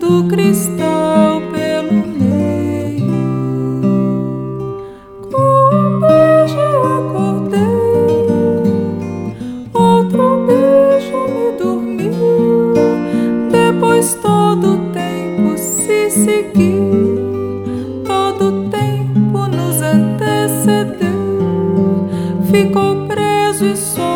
do cristal pelo meio. Com um beijo eu acordei, outro beijo me dormiu. Depois todo o tempo se seguiu, todo o tempo nos antecedeu. Ficou preso e só